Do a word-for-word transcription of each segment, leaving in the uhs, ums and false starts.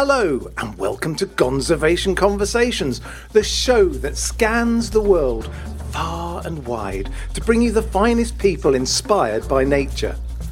Hello and welcome to Gonservation Conversations, the show that scans the world far and wide to bring you the finest people inspired by nature.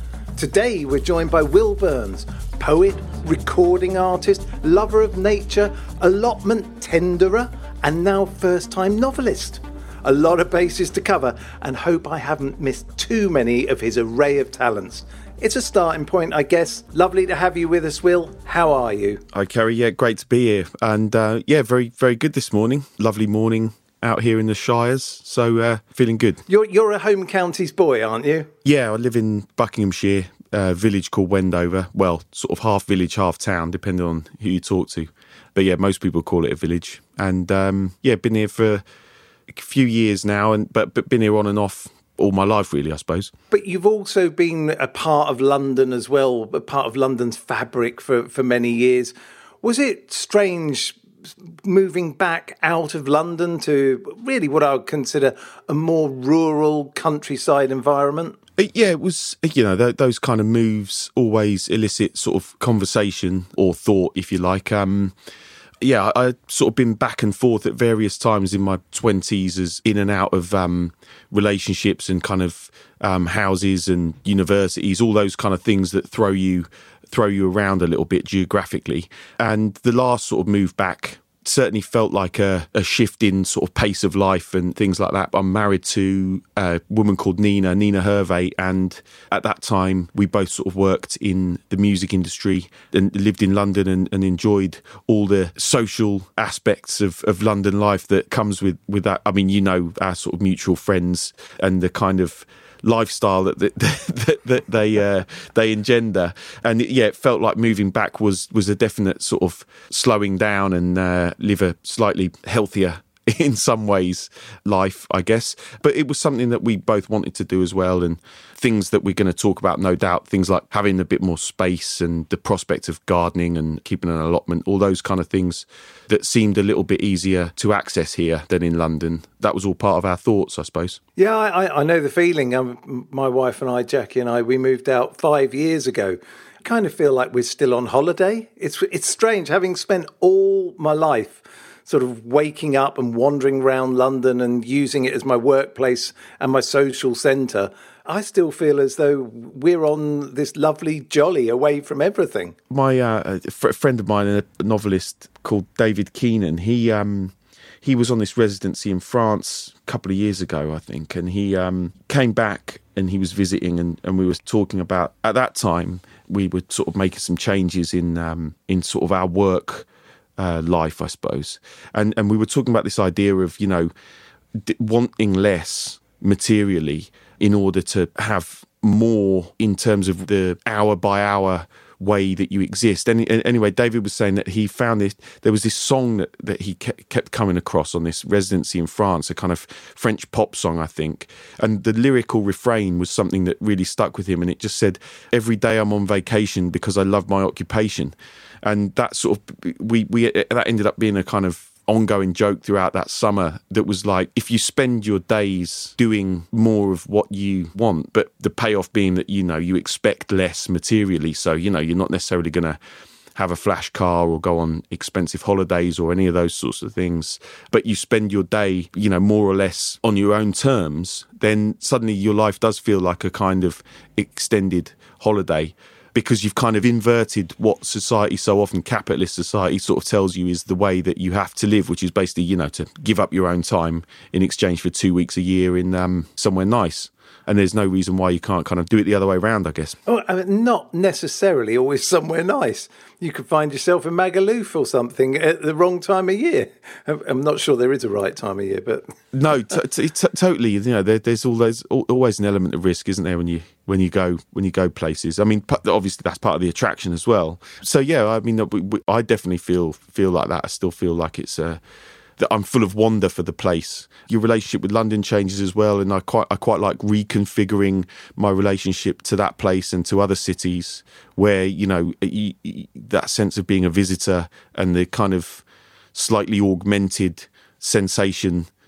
Today we're joined by Will Burns, poet, recording artist, lover of nature, allotment tenderer, and now first-time novelist. A lot of bases to cover, and hope I haven't missed too many of his array of talents. It's a starting point, I guess. Lovely to have you with us, Will. How are you? Hi, Kerry. Yeah, great to be here. And uh, yeah, very, very good this morning. Lovely morning out here in the Shires. So uh, feeling good. You're you're a home counties boy, aren't you? Yeah, I live in Buckinghamshire, a village called Wendover. Well, sort of half village, half town, depending on who you talk to. But yeah, most people call it a village. And um, yeah, been here for a few years now, and but, but been here on and off all my life, really, I suppose. But you've also been a part of London as well, a part of London's fabric for, for many years. Was it strange moving back out of London to really what I would consider a more rural countryside environment? Yeah, it was, you know, th- those kind of moves always elicit sort of conversation or thought, if you like. Um, yeah, I, I'd sort of been back and forth at various times in my twenties as in and out of um, relationships and kind of um, houses and universities, all those kind of things that throw you throw you around a little bit geographically. And the last sort of move back certainly felt like a, a shift in sort of pace of life and things like that. I'm married to a woman called Nina, Nina Hervey, and at that time we both sort of worked in the music industry and lived in London and, and enjoyed all the social aspects of, of London life that comes with, with that. I mean, you know, our sort of mutual friends and the kind of lifestyle that that, that, that they uh, they engender. And yeah, it felt like moving back was was a definite sort of slowing down and uh, live a slightly healthier in some ways life, I guess. But it was something that we both wanted to do as well, and things that we're going to talk about, no doubt, things like having a bit more space and the prospect of gardening and keeping an allotment, all those kind of things that seemed a little bit easier to access here than in London. That was all part of our thoughts, I suppose. Yeah, I, I know the feeling. Um, my wife and I, Jackie and I, we moved out five years ago. I kind of feel like we're still on holiday. It's it's strange, having spent all my life sort of waking up and wandering around London and using it as my workplace and my social centre. I still feel as though we're on this lovely jolly away from everything. My uh, a friend of mine, a novelist called David Keenan, he um, he was on this residency in France a couple of years ago, I think, and he um, came back and he was visiting, and, and we were talking about, at that time, we were sort of making some changes in um, in sort of our work Uh, life, I suppose. And and we were talking about this idea of, you know, d- wanting less materially in order to have more in terms of the hour by hour way that you exist. And anyway, David was saying that he found this, there was this song that, that he kept, kept coming across on this residency in France, a kind of French pop song, I think. And the lyrical refrain was something that really stuck with him. And it just said, "Every day I'm on vacation because I love my occupation." And that sort of, we, we that ended up being a kind of ongoing joke throughout that summer that was like, if you spend your days doing more of what you want, but the payoff being that, you know, you expect less materially. So, you know, you're not necessarily going to have a flash car or go on expensive holidays or any of those sorts of things, but you spend your day, you know, more or less on your own terms, then suddenly your life does feel like a kind of extended holiday, because you've kind of inverted what society, so often capitalist society, sort of tells you is the way that you have to live, which is basically, you know, to give up your own time in exchange for two weeks a year in um, somewhere nice. And there's no reason why you can't kind of do it the other way around, I guess. Oh, I mean, not necessarily always somewhere nice. You could find yourself in Magaluf or something at the wrong time of year. I'm not sure there is a right time of year, but no, t- t- t- totally. You know, there, there's always always an element of risk, isn't there, when you when you go when you go places? I mean, obviously that's part of the attraction as well. So yeah, I mean, I definitely feel feel like that. I still feel like it's a. that I'm full of wonder for the place. Your relationship with London changes as well, and I quite I quite like reconfiguring my relationship to that place and to other cities where, you know, you, you, that sense of being a visitor and the kind of slightly augmented sensation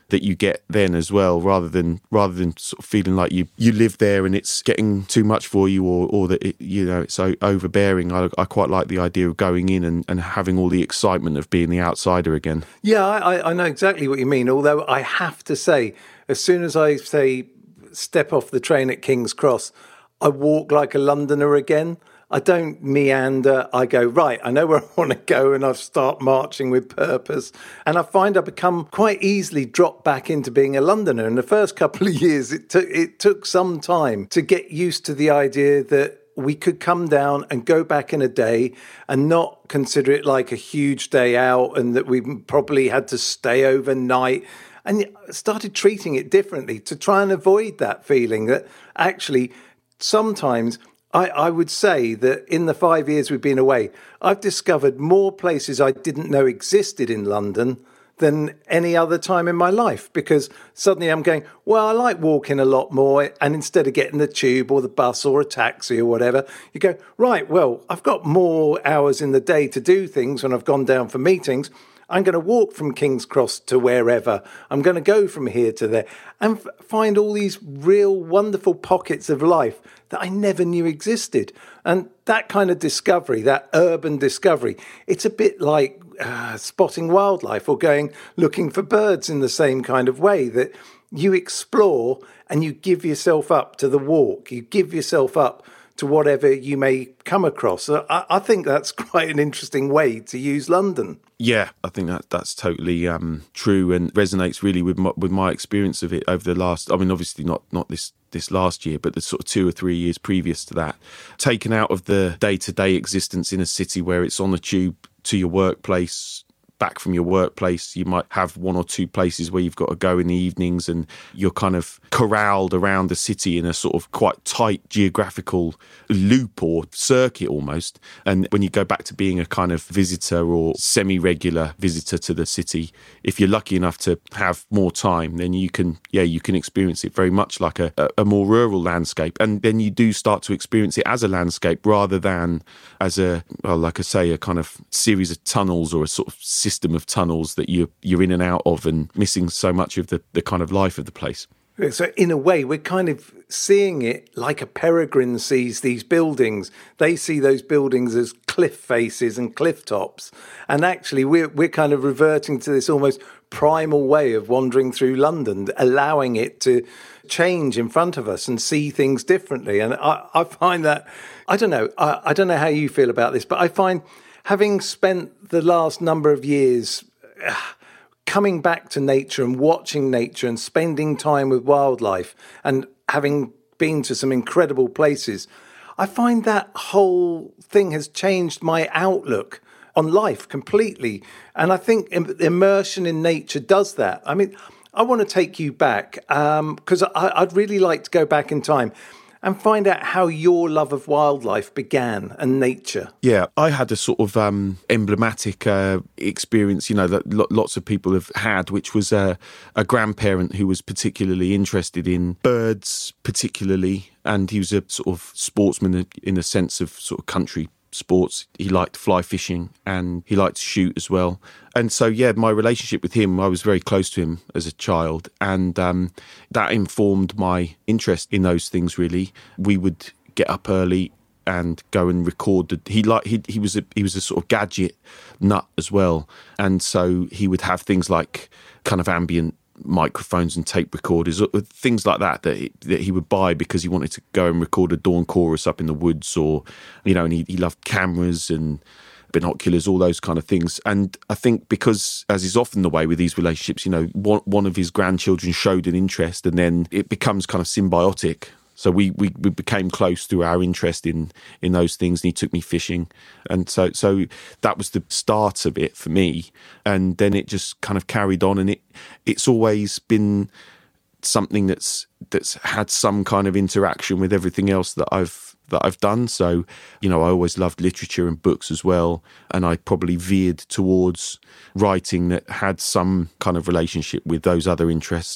that you get then as well, rather than rather than sort of feeling like you you live there and it's getting too much for you, or or that it, you know, it's so overbearing. I, I quite like the idea of going in and, and having all the excitement of being the outsider again. Yeah, I, I know exactly what you mean. Although I have to say, as soon as I say step off the train at King's Cross, I walk like a Londoner again. I don't meander. I go, right, I know where I want to go, and I start marching with purpose. And I find I become quite easily drop back into being a Londoner. In the first couple of years, it took it took some time to get used to the idea that we could come down and go back in a day and not consider it like a huge day out, and that we probably had to stay overnight. And I started treating it differently to try and avoid that feeling that actually sometimes I, I would say that in the five years we've been away, I've discovered more places I didn't know existed in London than any other time in my life, because suddenly I'm going, well, I like walking a lot more. And instead of getting the tube or the bus or a taxi or whatever, you go, right, well, I've got more hours in the day to do things when I've gone down for meetings. I'm going to walk from King's Cross to wherever. I'm going to go from here to there and f- find all these real wonderful pockets of life that I never knew existed. And that kind of discovery, that urban discovery, it's a bit like uh, spotting wildlife or going looking for birds in the same kind of way, that you explore and you give yourself up to the walk. You give yourself up to whatever you may come across. So I, I think that's quite an interesting way to use London. Yeah, I think that that's totally um, true and resonates really with my, with my experience of it over the last, I mean, obviously not not this this last year, but the sort of two or three years previous to that. Taken out of the day-to-day existence in a city where it's on the tube to your workplace, back from your workplace, you might have one or two places where you've got to go in the evenings, and you're kind of corralled around the city in a sort of quite tight geographical loop or circuit almost. And when you go back to being a kind of visitor or semi-regular visitor to the city, if you're lucky enough to have more time, then you can, yeah, you can experience it very much like a, a more rural landscape. And then you do start to experience it as a landscape rather than as a, well, like I say, a kind of series of tunnels or a sort of system of tunnels that you you're in and out of, and missing so much of the, the kind of life of the place. So in a way, we're kind of seeing it like a peregrine sees these buildings. They see those buildings as cliff faces and cliff tops. And actually, we're, we're kind of reverting to this almost primal way of wandering through London, allowing it to change in front of us and see things differently. And I, I find that, I don't know, I, I don't know how you feel about this, but I find having spent the last number of years uh, coming back to nature and watching nature and spending time with wildlife and having been to some incredible places, I find that whole thing has changed my outlook on life completely. And I think immersion in nature does that. I mean, I want to take you back because um, I'd really like to go back in time and find out how your love of wildlife began and nature. Yeah, I had a sort of um, emblematic uh, experience, you know, that lo- lots of people have had, which was uh, a grandparent who was particularly interested in birds, particularly, and he was a sort of sportsman in a sense of sort of country sports. He liked fly fishing and he liked to shoot as well. And so, yeah, my relationship with him, I was very close to him as a child, and um, that informed my interest in those things, really. We would get up early and go and record. The, he like he he was a he was a sort of gadget nut as well, and so he would have things like kind of ambient microphones and tape recorders, things like that that he, that he would buy because he wanted to go and record a dawn chorus up in the woods, or you know, and he, he loved cameras and binoculars, all those kind of things. And I think because, as is often the way with these relationships, you know, one, one of his grandchildren showed an interest and then it becomes kind of symbiotic. So we, we, we became close through our interest in, in those things, and he took me fishing. And so so that was the start of it for me. And then it just kind of carried on, and it it's always been something that's that's had some kind of interaction with everything else that I've that I've done. So, you know, I always loved literature and books as well, and I probably veered towards writing that had some kind of relationship with those other interests. So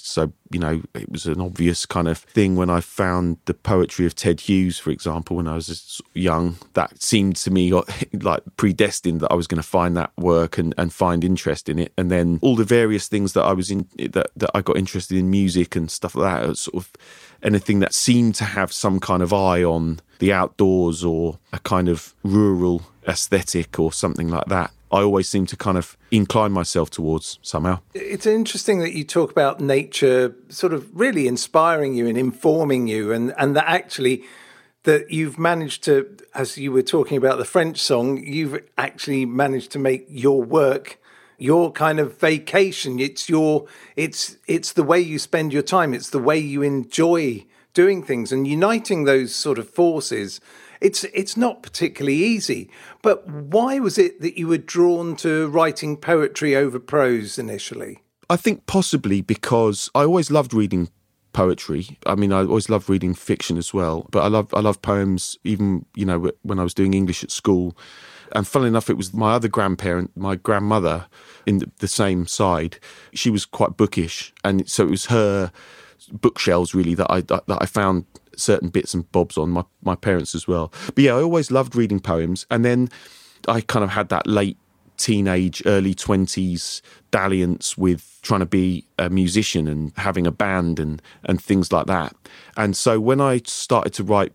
you know, it was an obvious kind of thing when I found the poetry of Ted Hughes, for example, when I was young. That seemed to me like predestined that I was going to find that work and, and find interest in it. And then all the various things that I was in, that, that I got interested in, music and stuff like that, sort of anything that seemed to have some kind of eye on the outdoors or a kind of rural aesthetic or something like that, I always seem to kind of incline myself towards somehow. It's interesting that you talk about nature sort of really inspiring you and informing you, and, and that actually that you've managed to, as you were talking about the French song, you've actually managed to make your work your kind of vacation. It's your, it's, it's the way you spend your time. It's the way you enjoy doing things, and uniting those sort of forces. It's it's not particularly easy. But why was it that you were drawn to writing poetry over prose initially? I think possibly because I always loved reading poetry. I mean, I always loved reading fiction as well. But I love I love poems, even, you know, when I was doing English at school. And funnily enough, it was my other grandparent, my grandmother, in the, the same side. She was quite bookish, and so it was her bookshelves really that I that I found certain bits and bobs on, my, my parents as well. But yeah, I always loved reading poems. And then I kind of had that late teenage, early twenties dalliance with trying to be a musician and having a band and, and things like that. And so when I started to write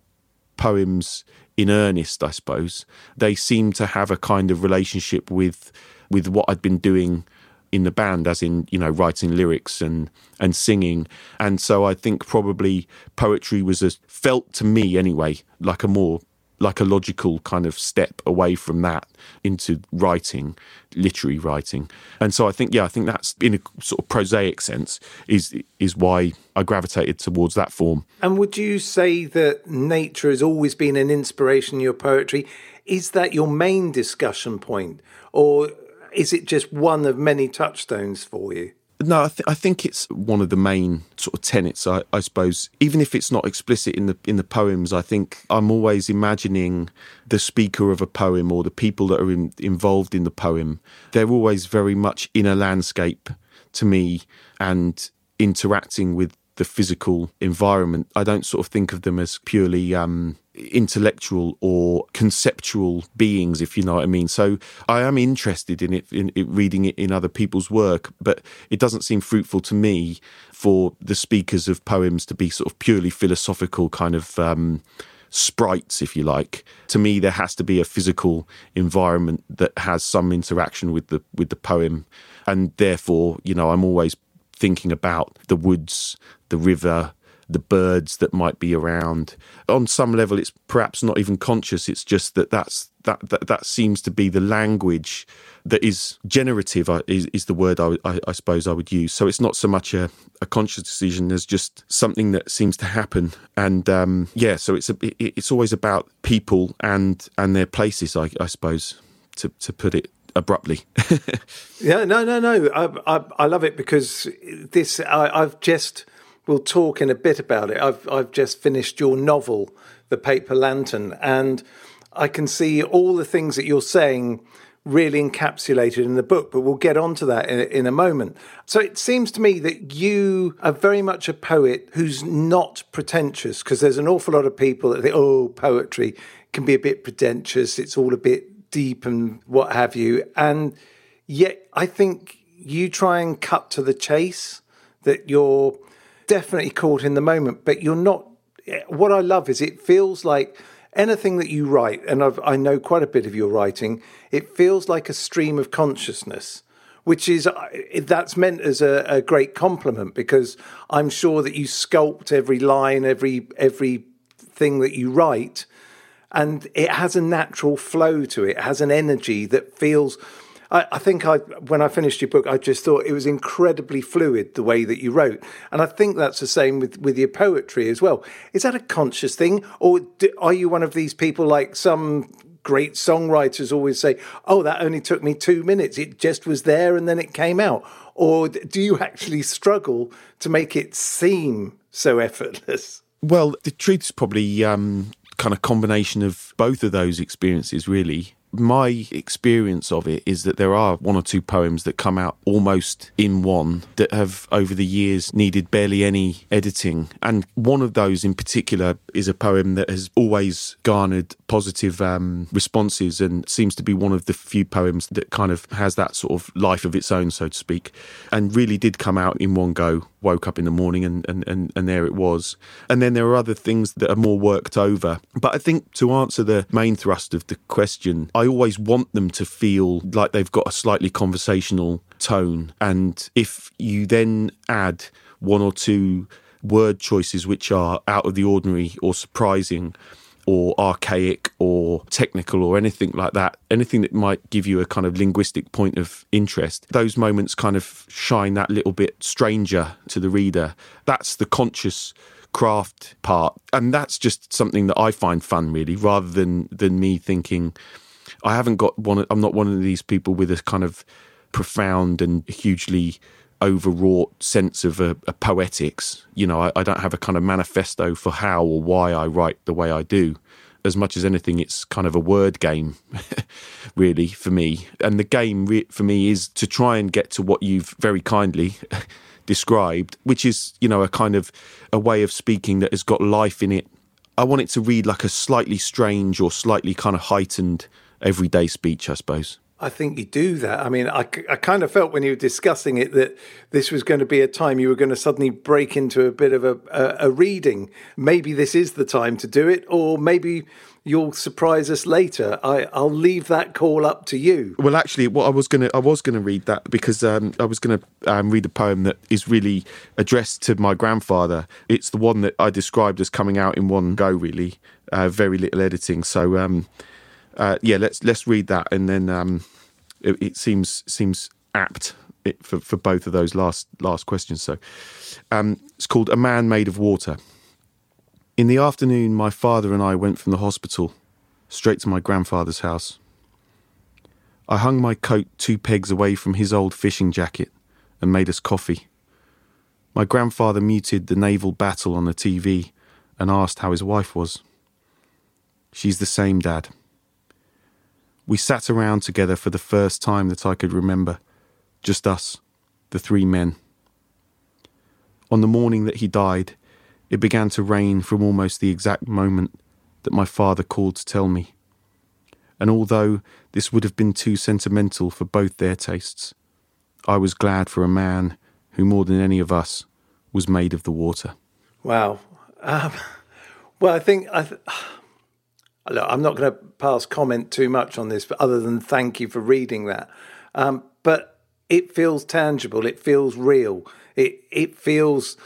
poems in earnest, I suppose, they seemed to have a kind of relationship with with what I'd been doing in the band, as in, you know, writing lyrics and and singing. And so I think probably poetry was a, felt to me anyway, like a more like a logical kind of step away from that into writing, literary writing. And so I think, yeah, I think that's, in a sort of prosaic sense, is is why I gravitated towards that form. And would you say that nature has always been an inspiration in your poetry? Is that your main discussion point, or is it just one of many touchstones for you? No, I, th- I think it's one of the main sort of tenets, I, I suppose. Even if it's not explicit in the in the poems, I think I'm always imagining the speaker of a poem or the people that are in, involved in the poem. They're always very much in a landscape to me and interacting with the physical environment. I don't sort of think of them as purely um, intellectual or conceptual beings, if you know what I mean. So I am interested in it, in it, reading it in other people's work, but it doesn't seem fruitful to me for the speakers of poems to be sort of purely philosophical kind of um, sprites, if you like. To me, there has to be a physical environment that has some interaction with the with the poem, and therefore, you know, I'm always thinking about the woods, the river, the birds that might be around. On some level, it's perhaps not even conscious. It's just that that's, that, that, that seems to be the language that is generative, is, is the word I, I, I suppose I would use. So it's not so much a, a conscious decision as just something that seems to happen. And um, yeah, so it's a, it, it's always about people and and their places, I, I suppose, to, to put it abruptly. yeah, no, no, no. I, I, I love it because this, I, I've just, we'll talk in a bit about it. I've, I've just finished your novel, The Paper Lantern, and I can see all the things that you're saying really encapsulated in the book, but we'll get onto that in, in a moment. So it seems to me that you are very much a poet who's not pretentious, because there's an awful lot of people that think, oh, poetry can be a bit pretentious, it's all a bit deep and what have you. And yet I think you try and cut to the chase, that you're definitely caught in the moment, but you're not. What I love is it feels like anything that you write, and I've, I know quite a bit of your writing, it feels like a stream of consciousness, which is, that's meant as a, a great compliment, because I'm sure that you sculpt every line, every every thing that you write, and it has a natural flow to it. It has an energy that feels... I, I think I, when I finished your book, I just thought it was incredibly fluid, the way that you wrote. And I think that's the same with, with your poetry as well. Is that a conscious thing? Or do, are you one of these people, like some great songwriters always say, oh, that only took me two minutes. It just was there and then it came out. Or do you actually struggle to make it seem so effortless? Well, the truth is probably... Um... kind of combination of both of those experiences, really. my experience of it is that there are one or two poems that come out almost in one that have over the years needed barely any editing. And one of those in particular is a poem that has always garnered positive um, responses and seems to be one of the few poems that kind of has that sort of life of its own, so to speak, and really did come out in one go. Woke up in the morning and, and, and, and there it was. And then there are other things that are more worked over. But I think to answer the main thrust of the question, I always want them to feel like they've got a slightly conversational tone. And if you then add one or two word choices which are out of the ordinary or surprising or archaic or technical or anything like that, anything that might give you a kind of linguistic point of interest, those moments kind of shine that little bit stranger to the reader. That's the conscious craft part. And that's just something that I find fun, really, rather than than me thinking, I haven't got one, I'm not one of these people with a kind of profound and hugely overwrought sense of a, a poetics. You know, I, I don't have a kind of manifesto for how or why I write the way I do. As much as anything, it's kind of a word game, really, for me. And the game re- for me is to try and get to what you've very kindly described, which is, you know, a kind of a way of speaking that has got life in it. I want it to read like a slightly strange or slightly kind of heightened everyday speech, I suppose. I think you do that. I mean, I, I kind of felt when you were discussing it that this was going to be a time you were going to suddenly break into a bit of a, a, a reading. Maybe this is the time to do it, or maybe you'll surprise us later. I, I'll leave that call up to you. Well, actually, what I was going to I was going to read that because um, I was going to um, read a poem that is really addressed to my grandfather. It's the one that I described as coming out in one go, really, uh, very little editing. So. Um, Uh, yeah, let's let's read that, and then um, it, it seems seems apt for, for both of those last last questions. So, um, it's called "A Man Made of Water." In the afternoon, my father and I went from the hospital straight to my grandfather's house. I hung my coat two pegs away from his old fishing jacket and made us coffee. My grandfather muted the naval battle on the T V and asked how his wife was. "She's the same, Dad." We sat around together for the first time that I could remember, just us, the three men. On the morning that he died, it began to rain from almost the exact moment that my father called to tell me. And although this would have been too sentimental for both their tastes, I was glad for a man who, more than any of us, was made of the water. Wow. Um, well, I think... I th- Look, I'm not going to pass comment too much on this, but other than thank you for reading that. Um, but it feels tangible. It feels real. It it feels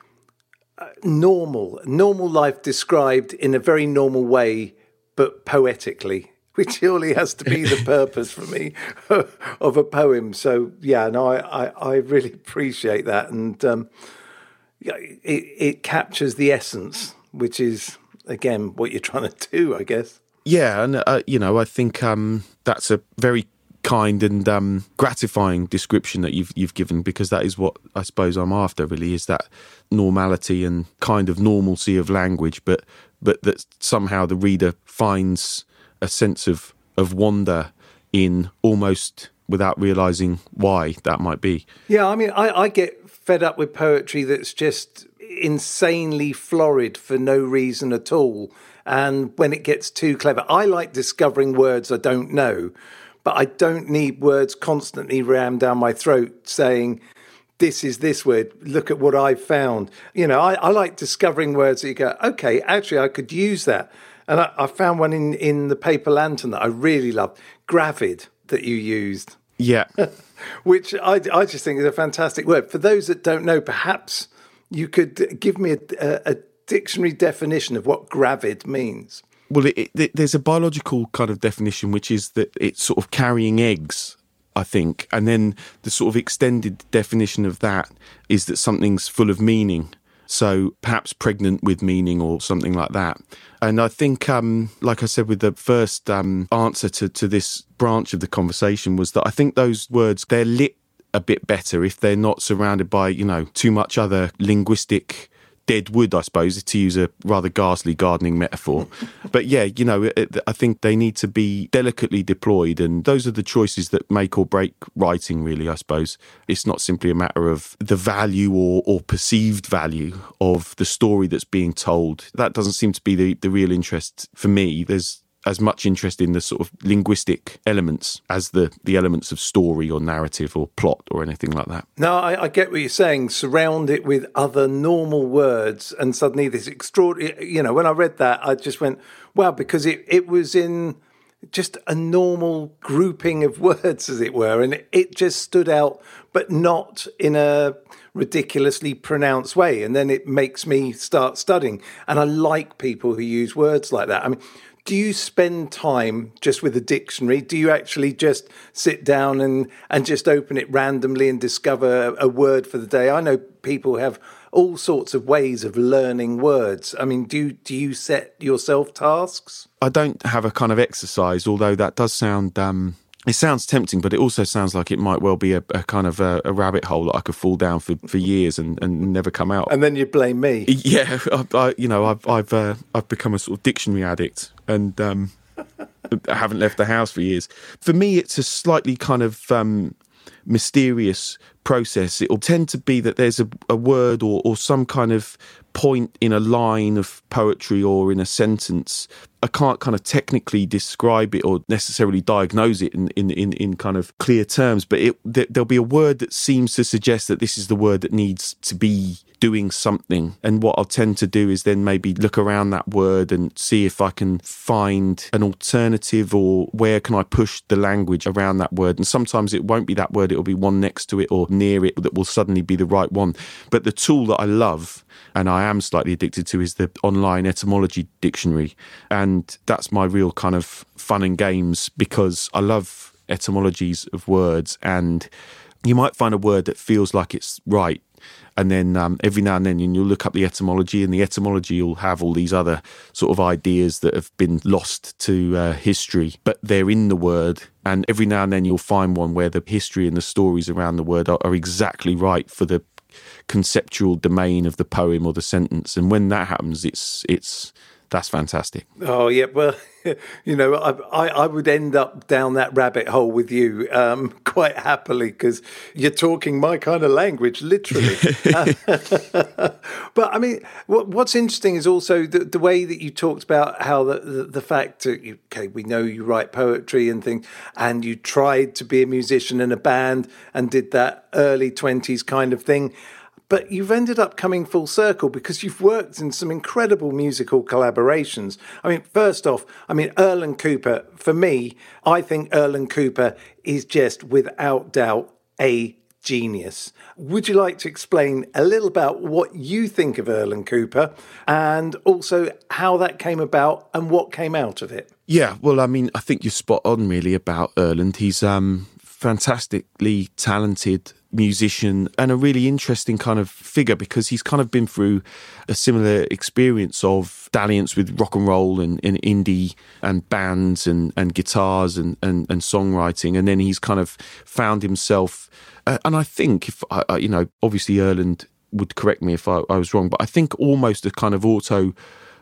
normal. Normal life described in a very normal way, but poetically, which surely has to be the purpose for me of a poem. So, yeah, no, I, I, I really appreciate that. And um, yeah, it, it captures the essence, which is... again, what you're trying to do, I guess. Yeah, and, uh, you know, I think um, that's a very kind and um, gratifying description that you've you've given, because that is what I suppose I'm after, really, is that normality and kind of normalcy of language, but but that somehow the reader finds a sense of, of wonder in almost without realising why that might be. Yeah, I mean, I, I get fed up with poetry that's just... insanely florid for no reason at all, and when it gets too clever. I like discovering words I don't know, but I don't need words constantly rammed down my throat saying, this is this word, look at what I've found. You know, I, I like discovering words that you go, okay, actually I could use that. And I, I found one in, in the Paper Lantern that I really loved, gravid, that you used. Yeah. Which I, I just think is a fantastic word. For those that don't know, perhaps you could give me a, a, a dictionary definition of what gravid means. Well, it, it, there's a biological kind of definition, which is that it's sort of carrying eggs, I think. And then the sort of extended definition of that is that something's full of meaning. So perhaps pregnant with meaning or something like that. And I think, um, like I said, with the first um, answer to, to this branch of the conversation was that I think those words, they're lit a bit better if they're not surrounded by, you know, too much other linguistic dead wood, I suppose, to use a rather ghastly gardening metaphor. But yeah, you know, it, I think they need to be delicately deployed, and those are the choices that make or break writing, really, I suppose. It's not simply a matter of the value or, or perceived value of the story that's being told. That doesn't seem to be the, the real interest for me. There's as much interest in the sort of linguistic elements as the, the elements of story or narrative or plot or anything like that. No, I, I get what you're saying. Surround it with other normal words and suddenly this extraordinary, you know, when I read that, I just went, wow, because it, it was in just a normal grouping of words, as it were, and it, it just stood out, but not in a ridiculously pronounced way. And then it makes me start studying. And I like people who use words like that. I mean, do you spend time just with a dictionary? Do you actually just sit down and, and just open it randomly and discover a word for the day? I know people have all sorts of ways of learning words. I mean, do you, do you set yourself tasks? I don't have a kind of exercise, although that does sound... Um, it sounds tempting, but it also sounds like it might well be a, a kind of a, a rabbit hole that I could fall down for, for years and, and never come out. And then you blame me. Yeah, I, I, you know, I've I've uh, I've become a sort of dictionary addict, and um, I haven't left the house for years. For me, it's a slightly kind of um, mysterious process. It'll tend to be that there's a, a word or, or some kind of point in a line of poetry or in a sentence. I can't kind of technically describe it or necessarily diagnose it in, in, in, in kind of clear terms, but it, there'll be a word that seems to suggest that this is the word that needs to be doing something. And what I'll tend to do is then maybe look around that word and see if I can find an alternative, or where can I push the language around that word. And sometimes it won't be that word, it'll be one next to it or near it that will suddenly be the right one. But the tool that I love, and I am slightly addicted to, is the online etymology dictionary. And that's my real kind of fun and games, because I love etymologies of words. And you might find a word that feels like it's right, and then um, every now and then you'll look up the etymology, and the etymology will have all these other sort of ideas that have been lost to uh, history, but they're in the word. And every now and then you'll find one where the history and the stories around the word are, are exactly right for the conceptual domain of the poem or the sentence. And when that happens, it's it's that's fantastic. Oh yeah, well, you know, I, I I would end up down that rabbit hole with you um, quite happily, because you're talking my kind of language, literally. But I mean, what, what's interesting is also the, the way that you talked about how the the, the fact that you, okay, we know you write poetry and things, and you tried to be a musician in a band and did that early twenties kind of thing. But you've ended up coming full circle, because you've worked in some incredible musical collaborations. I mean, first off, I mean, Erlen Cooper, for me, I think Erlen Cooper is just without doubt a genius. Would you like to explain a little about what you think of Erlen Cooper, and also how that came about and what came out of it? Yeah, well, I mean, I think you're spot on really about Erlen. He's um, fantastically talented musician and a really interesting kind of figure, because he's kind of been through a similar experience of dalliance with rock and roll and, and indie and bands and, and guitars and, and, and songwriting. And then he's kind of found himself, uh, and I think, if I, you know, obviously Erlen would correct me if I, I was wrong, but I think almost a kind of auto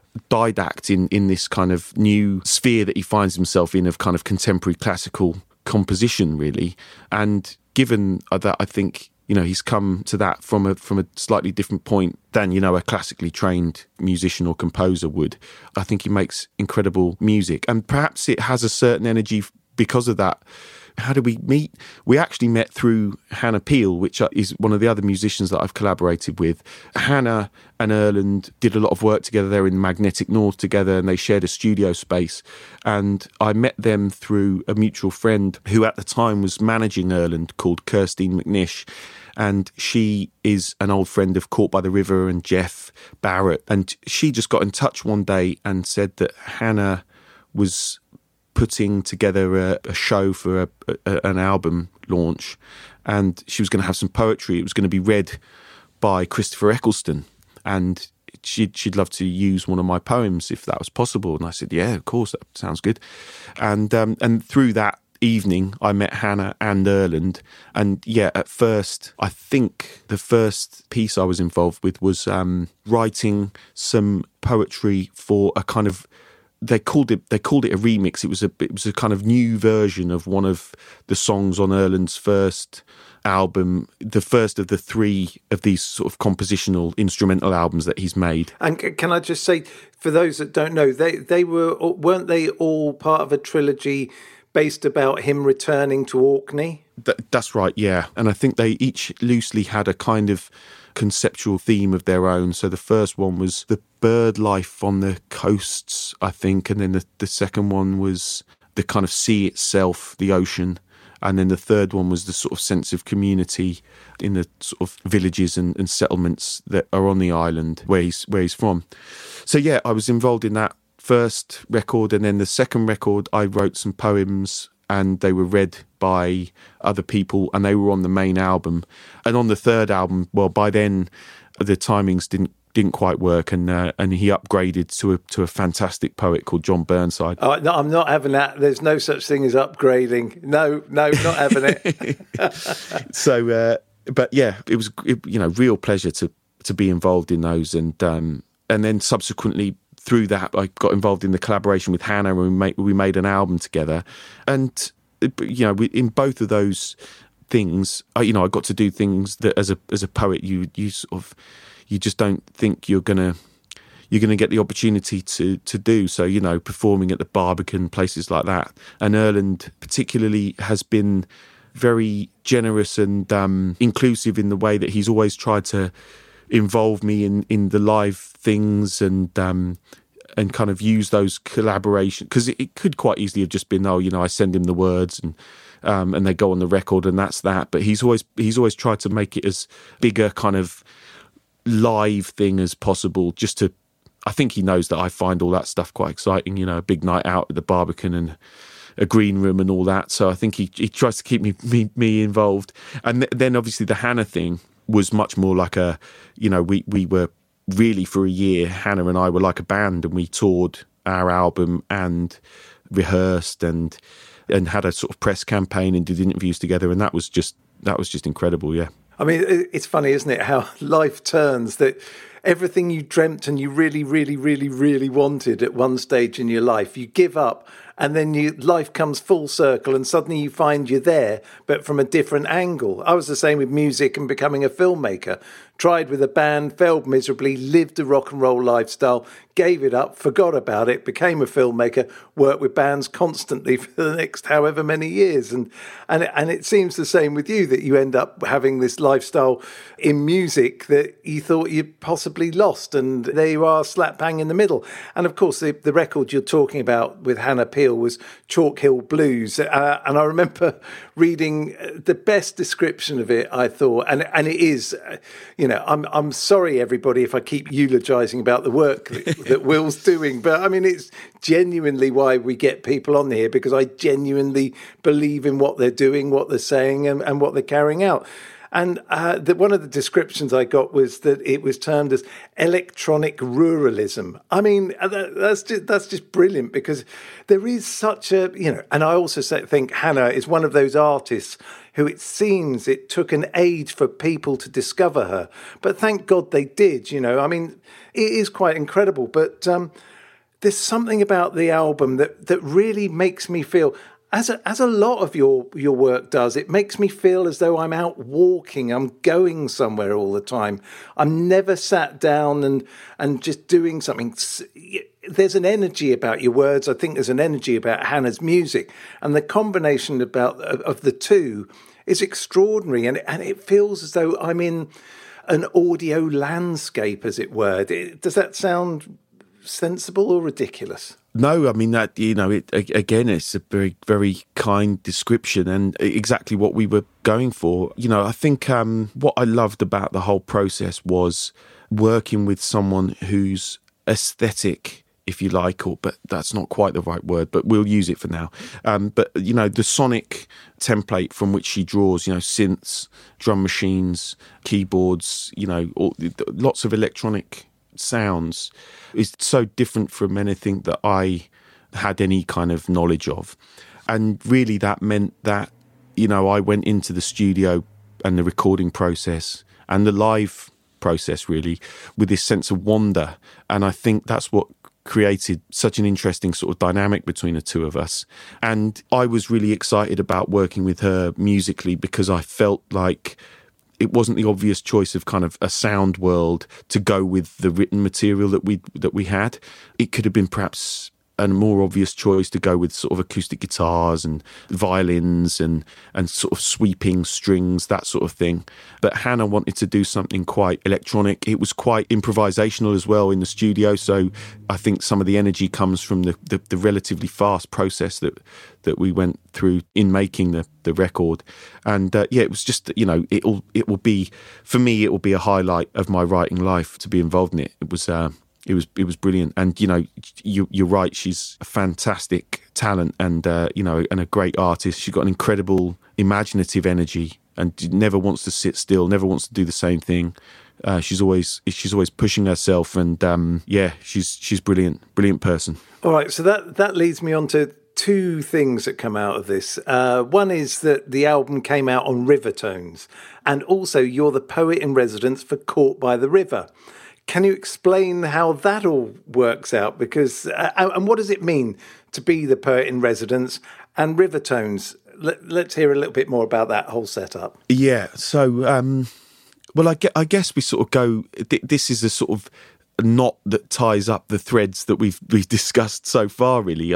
didact in, in this kind of new sphere that he finds himself in of kind of contemporary classical composition, really. And given that, I think, you know, he's come to that from a from a slightly different point than, you know, a classically trained musician or composer would. I think he makes incredible music, and perhaps it has a certain energy because of that. How did we meet? We actually met through Hannah Peel, which is one of the other musicians that I've collaborated with. Hannah and Erlen did a lot of work together. They were in Magnetic North together, and they shared a studio space. And I met them through a mutual friend who at the time was managing Erlen, called Kirstine McNish. And she is an old friend of Caught by the River and Jeff Barrett. And she just got in touch one day and said that Hannah was putting together a, a show for a, a, an album launch, and she was going to have some poetry. It was going to be read by Christopher Eccleston, and she'd, she'd love to use one of my poems if that was possible. And I said, yeah, of course, that sounds good. And um, and through that, evening, I met Hannah and Erland. And yeah, at first, I think the first piece I was involved with was um, writing some poetry for a kind of, they called it they called it a remix. It was a it was a kind of new version of one of the songs on Erland's first album, the first of the three of these sort of compositional instrumental albums that he's made. And c- can I just say, for those that don't know, they they were weren't they all part of a trilogy based about him returning to Orkney? Th- that's right, yeah. And I think they each loosely had a kind of conceptual theme of their own. So the first one was the bird life on the coasts, I think, and then the, the second one was the kind of sea itself, the ocean, and then the third one was the sort of sense of community in the sort of villages and, and settlements that are on the island where he's where he's from. So yeah, I was involved in that first record, and then the second record I wrote some poems and they were read by other people, and they were on the main album. And on the third album, well, by then the timings didn't didn't quite work, and uh, and he upgraded to a to a fantastic poet called John Burnside. Oh, no, I'm not having that. There's no such thing as upgrading. No, no, not having it. So, uh, but yeah, it was it, you know real pleasure to to be involved in those, and um, and then subsequently, through that, I got involved in the collaboration with Hannah, and we made, we made an album together. And, you know, we, in both of those things, I, you know, I got to do things that as a as a poet, you you sort of, you just don't think you're going to, you're going to get the opportunity to to do. So, you know, performing at the Barbican, places like that. And Erland particularly has been very generous and um, inclusive in the way that he's always tried to involve me in, in the live things, and um, and kind of use those collaborations, because it, it could quite easily have just been, oh, you know, I send him the words and um, and they go on the record and that's that. But he's always he's always tried to make it as bigger kind of live thing as possible. Just to, I think he knows that I find all that stuff quite exciting. You know, a big night out at the Barbican and a green room and all that. So I think he he tries to keep me me, me involved. And th- then obviously the Hannah thing was much more like a, you know, we, we were really for a year, Hannah and I were like a band, and we toured our album and rehearsed and and had a sort of press campaign and did interviews together, and that was just that was just incredible, yeah. I mean, it's funny, isn't it, how life turns, that everything you dreamt and you really, really, really, really wanted at one stage in your life, you give up, and then you, life comes full circle and suddenly you find you're there, but from a different angle. I was the same with music and becoming a filmmaker. Tried with a band, failed miserably, lived a rock and roll lifestyle, gave it up, forgot about it, became a filmmaker, worked with bands constantly for the next however many years. And and and it seems the same with you, that you end up having this lifestyle in music that you thought you'd possibly lost, and there you are, slap bang in the middle. And of course, the, the record you're talking about with Hannah Peel was Chalk Hill Blues. Uh, and I remember reading the best description of it, I thought, and and it is, you know, I'm I'm sorry, everybody, if I keep eulogising about the work that, that Will's doing, but I mean, it's genuinely why we get people on here, because I genuinely believe in what they're doing, what they're saying, and, and what they're carrying out. And uh, the, one of the descriptions I got was that it was termed as electronic ruralism. I mean, that, that's just that's just brilliant, because there is such a, you know, and I also say, think Hannah is one of those artists who it seems it took an age for people to discover her. But thank God they did, you know. I mean, it is quite incredible. But um, there's something about the album that, that really makes me feel, As a, as a lot of your, your work does, it makes me feel as though I'm out walking, I'm going somewhere all the time. I'm never sat down and, and just doing something. There's an energy about your words. I think there's an energy about Hannah's music. And the combination about of the two is extraordinary. And, and it feels as though I'm in an audio landscape, as it were. Does that sound sensible or ridiculous? No, I mean, that, you know, it again, it's a very, very kind description and exactly what we were going for. You know, I think um, what I loved about the whole process was working with someone whose aesthetic, if you like, or but that's not quite the right word, but we'll use it for now. Um, but, you know, the sonic template from which she draws, you know, synths, drum machines, keyboards, you know, all, lots of electronic sounds, is so different from anything that I had any kind of knowledge of. And really that meant that, you know, I went into the studio and the recording process and the live process really with this sense of wonder. And I think that's what created such an interesting sort of dynamic between the two of us. And I was really excited about working with her musically because I felt like it wasn't the obvious choice of kind of a sound world to go with the written material that we that we had. It could have been perhaps a more obvious choice to go with sort of acoustic guitars and violins and and sort of sweeping strings, that sort of thing. But Hannah wanted to do something quite electronic. It was quite improvisational as well in the studio. So I think some of the energy comes from the, the, the relatively fast process that that we went through in making the, the record. And uh, yeah, it was just, you know, it'll it will be, for me, it will be a highlight of my writing life to be involved in it. It was uh, It was it was brilliant, and you know you, you're right. She's a fantastic talent, and uh, you know, and a great artist. She's got an incredible imaginative energy, and never wants to sit still. Never wants to do the same thing. Uh, she's always she's always pushing herself, and um, yeah, she's she's brilliant, brilliant person. All right, so that that leads me on to two things that come out of this. Uh, one is that the album came out on Rivertones, and also you're the poet in residence for Caught by the River. Can you explain how that all works out? Because uh, and what does it mean to be the poet in residence and Rivertones? Let, let's hear a little bit more about that whole setup. Yeah. So, um, well, I, I guess we sort of go. This is a sort of knot that ties up the threads that we've we've discussed so far. Really,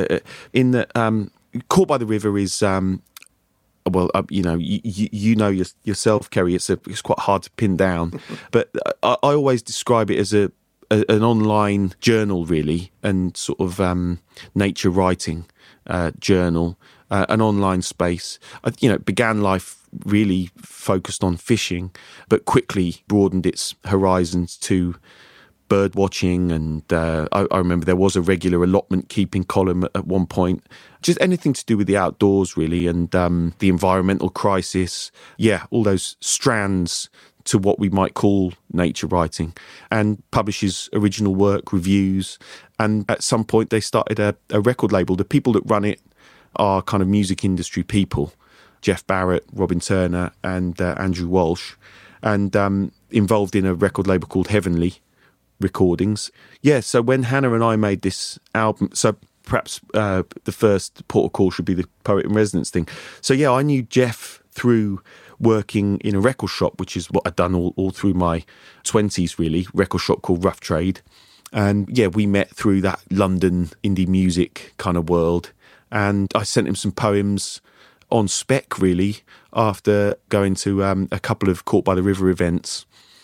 in that, um, Caught by the River is. Um, Well, uh, you know, you, you know your, yourself, Kerry. It's a, it's quite hard to pin down, but I, I always describe it as a, a an online journal, really, and sort of um, nature writing uh, journal, uh, an online space. I, you know, it began life really focused on fishing, but quickly broadened its horizons to bird watching, and uh, I, I remember there was a regular allotment keeping column at, at one point. Just anything to do with the outdoors, really, and um, the environmental crisis. Yeah, all those strands to what we might call nature writing, and publishes original work, reviews, and at some point they started a, a record label. The people that run it are kind of music industry people, Jeff Barrett, Robin Turner, and uh, Andrew Walsh, and um, involved in a record label called Heavenly Recordings. Yeah, so when Hannah and I made this album, so perhaps uh, the first port of call should be the poet in residence thing. So yeah, I knew Jeff through working in a record shop, which is what I'd done all, all through my twenties, really, record shop called Rough Trade. And yeah, we met through that London indie music kind of world. And I sent him some poems on spec, really, after going to um, a couple of Caught by the River events,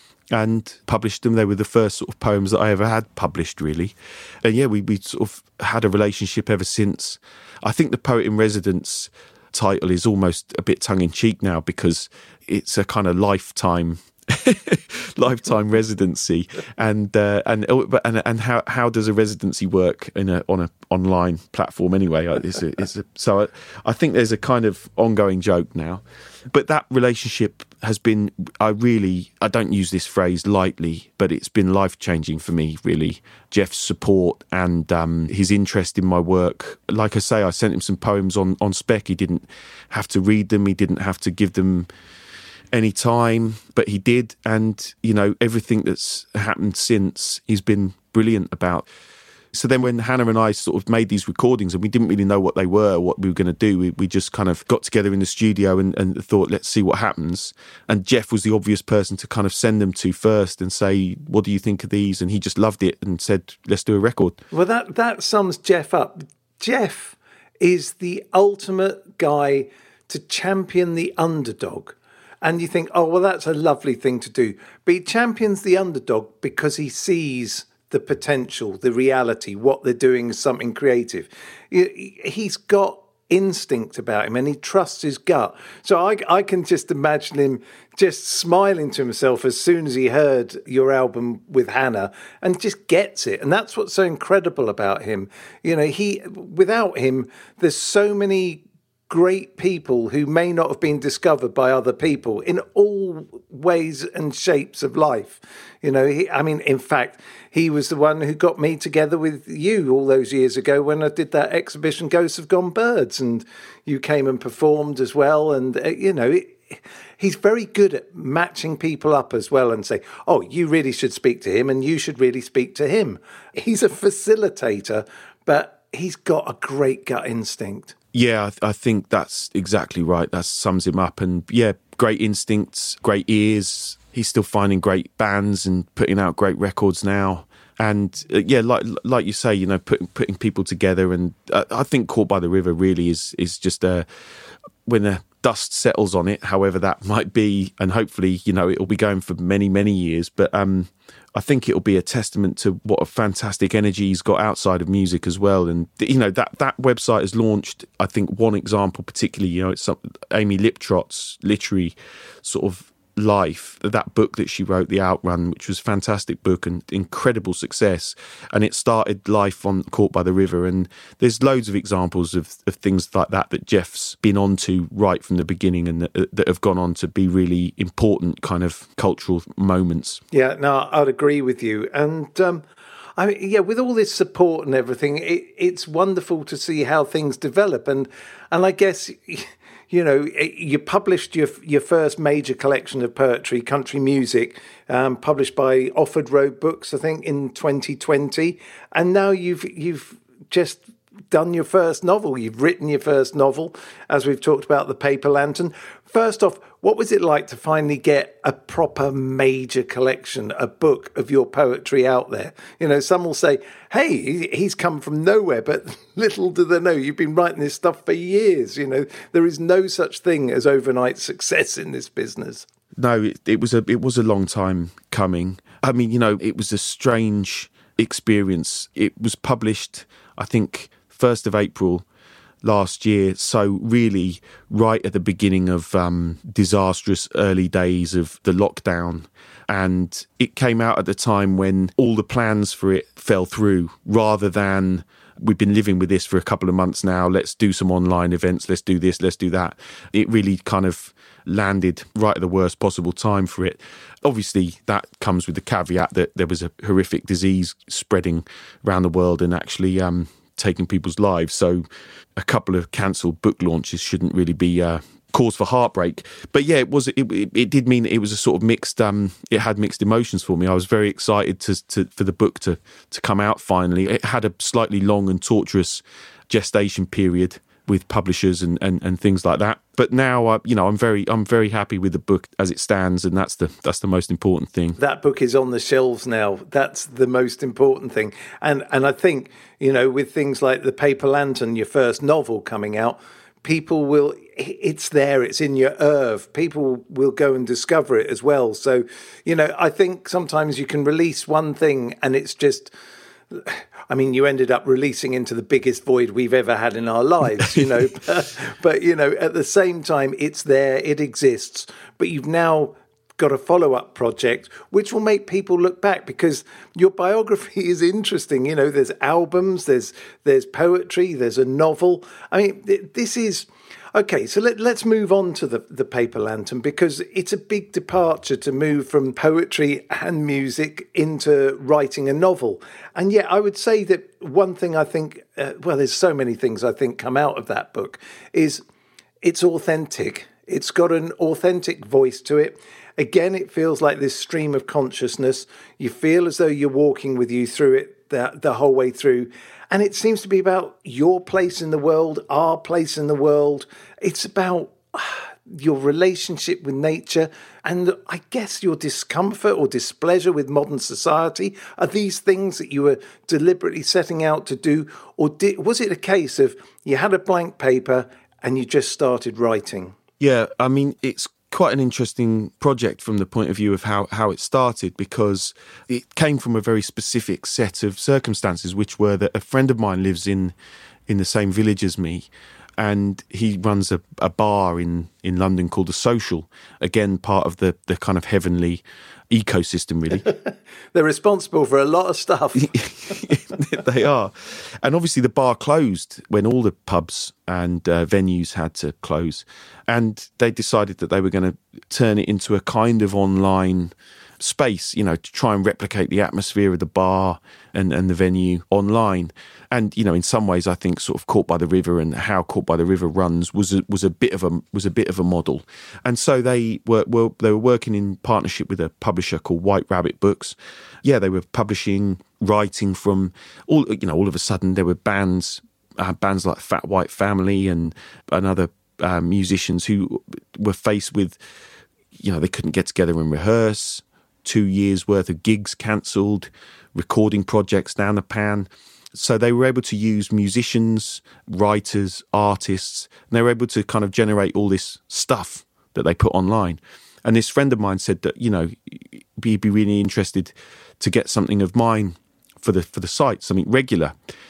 and published them. They were the first sort of poems that I ever had published, really. And yeah, we, we sort of had a relationship ever since. I think the Poet in Residence title is almost a bit tongue-in-cheek now, because it's a kind of lifetime lifetime residency. And uh, and and and how how does a residency work in a on a online platform anyway? It's a, it's a, so I, I think there's a kind of ongoing joke now. But that relationship has been, I really, I don't use this phrase lightly, but it's been life-changing for me, really. Jeff's support and um, his interest in my work. Like I say, I sent him some poems on, on spec. He didn't have to read them. He didn't have to give them any time, but he did. And, you know, everything that's happened since, he's been brilliant about. So then when Hannah and I sort of made these recordings, and we didn't really know what they were, what we were going to do, we, we just kind of got together in the studio and, and thought, let's see what happens. And Jeff was the obvious person to kind of send them to first and say, what do you think of these? And he just loved it and said, let's do a record. Well, that, that sums Jeff up. Jeff is the ultimate guy to champion the underdog. And you think, oh, well, that's a lovely thing to do. But he champions the underdog because he sees the potential, the reality, what they're doing is something creative. He's got instinct about him and he trusts his gut. So I, I can just imagine him just smiling to himself as soon as he heard your album with Hannah, and just gets it. And that's what's so incredible about him. You know, he, without him, there's so many great people who may not have been discovered by other people in all ways and shapes of life. You know, he, I mean, in fact, he was the one who got me together with you all those years ago when I did that exhibition, Ghosts Have Gone Birds, and you came and performed as well. And, uh, you know, it, he's very good at matching people up as well and say, oh, you really should speak to him and you should really speak to him. He's a facilitator, but he's got a great gut instinct. Yeah, I, th- I think that's exactly right. That sums him up. And yeah, great instincts, great ears. He's still finding great bands and putting out great records now. And uh, yeah, like like you say, you know, putting putting people together. And uh, I think Caught by the River really is is just a when the dust settles on it, however that might be, and hopefully, you know, it'll be going for many many years. But um, I think it'll be a testament to what a fantastic energy he's got outside of music as well. And, you know, that, that website has launched, I think, one example particularly, you know, it's some, Amy Liptrott's literary sort of life, that book that she wrote, The Outrun, which was a fantastic book and incredible success. And it started life on Caught by the River. And there's loads of examples of, of things like that that Jeff's been on to right from the beginning and that, that have gone on to be really important kind of cultural moments. Yeah, no, I'd agree with you. And um, I mean, yeah, with all this support and everything, it, it's wonderful to see how things develop. And and I guess, you know, you published your your first major collection of poetry, Country Music, um, published by Offord Road Books, I think, in twenty twenty. And now you've you've just done your first novel. You've written your first novel, as we've talked about, The Paper Lantern. First off, what was it like to finally get a proper major collection, a book of your poetry out there? You know, some will say, hey, he's come from nowhere, but little do they know you've been writing this stuff for years. You know, there is no such thing as overnight success in this business. No, it, it was a it was a long time coming. I mean, you know, it was a strange experience. It was published, I think, first of April last year, so really right at the beginning of um, disastrous early days of the lockdown. And it came out at the time when all the plans for it fell through, rather than we've been living with this for a couple of months now, let's do some online events, let's do this, let's do that. It really kind of landed right at the worst possible time for it. Obviously, that comes with the caveat that there was a horrific disease spreading around the world and actually um, taking people's lives. So a couple of cancelled book launches shouldn't really be uh, cause for heartbreak. But yeah, it was. It, it, it did mean it was a sort of mixed. Um, it had mixed emotions for me. I was very excited to, to for the book to to come out finally. It had a slightly long and torturous gestation period with publishers and, and, and things like that. But now, uh, you know, I'm very I'm very happy with the book as it stands, and that's the that's the most important thing. That book is on the shelves now. That's the most important thing. And and I think, you know, with things like The Paper Lantern, your first novel coming out, people will, it's there, it's in your oeuvre. People will go and discover it as well. So, you know, I think sometimes you can release one thing and it's just, I mean, you ended up releasing into the biggest void we've ever had in our lives, you know, but, but, you know, at the same time, it's there, it exists, but you've now got a follow-up project which will make people look back, because your biography is interesting. You know, there's albums, there's there's poetry, there's a novel. I mean, this is okay. So let, let's move on to the the Paper Lantern, because it's a big departure to move from poetry and music into writing a novel. And yet I would say that one thing I think, uh, well, there's so many things I think come out of that book, is it's authentic. It's got an authentic voice to it. Again, it feels like this stream of consciousness. You feel as though you're walking with you through it the, the whole way through. And it seems to be about your place in the world, our place in the world. It's about your relationship with nature and I guess your discomfort or displeasure with modern society. Are these things that you were deliberately setting out to do? Or did, was it a case of you had a blank paper and you just started writing? Yeah, I mean, it's quite an interesting project from the point of view of how, how it started, because it came from a very specific set of circumstances, which were that a friend of mine lives in in the same village as me, and he runs a, a bar in, in London called The Social. Again, part of the, the kind of heavenly ecosystem, really. They're responsible for a lot of stuff. They are. And obviously the bar closed when all the pubs and uh, venues had to close. And they decided that they were going to turn it into a kind of online space, you know, to try and replicate the atmosphere of the bar and, and the venue online. And, you know, in some ways, I think sort of Caught by the River and how Caught by the River runs was a, was a bit of a was a bit of a model. And so they were, were they were working in partnership with a publisher called White Rabbit Books. Yeah, they were publishing, writing from all, you know, all of a sudden there were bands, uh, bands like Fat White Family and, and other uh, musicians who were faced with, you know, they couldn't get together and rehearse. Two years worth of gigs cancelled, recording projects down the pan. So they were able to use musicians, writers, artists, and they were able to kind of generate all this stuff that they put online. And this friend of mine said that, you know, he'd be really interested to get something of mine for the for the site, something regular.